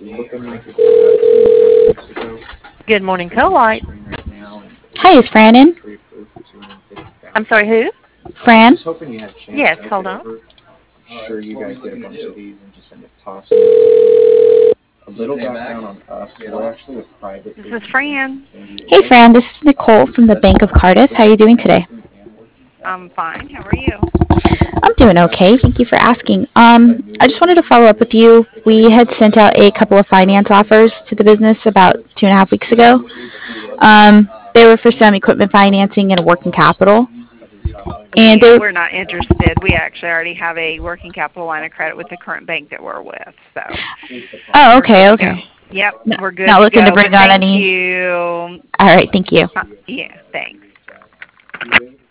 Good morning, co-light. Hi, is Fran in? I'm sorry, who? Fran? Yes, hold on. This is Fran. Hey, Fran, this is Nicole from the Bank of Cardiff. How are you doing today? I'm fine. How are you? I'm doing okay. Thank you for asking. I just wanted to follow up with you. We had sent out a couple of finance offers to the business about 2.5 weeks ago. They were for some equipment financing and working capital. And Yeah, they we're not interested. We actually already have a working capital line of credit with the current bank that we're with, so Oh, we're good okay, to go. okay. Yep, No, we're good not to looking to go. But bring on thank any. you. All right, thank you. Yeah, thanks.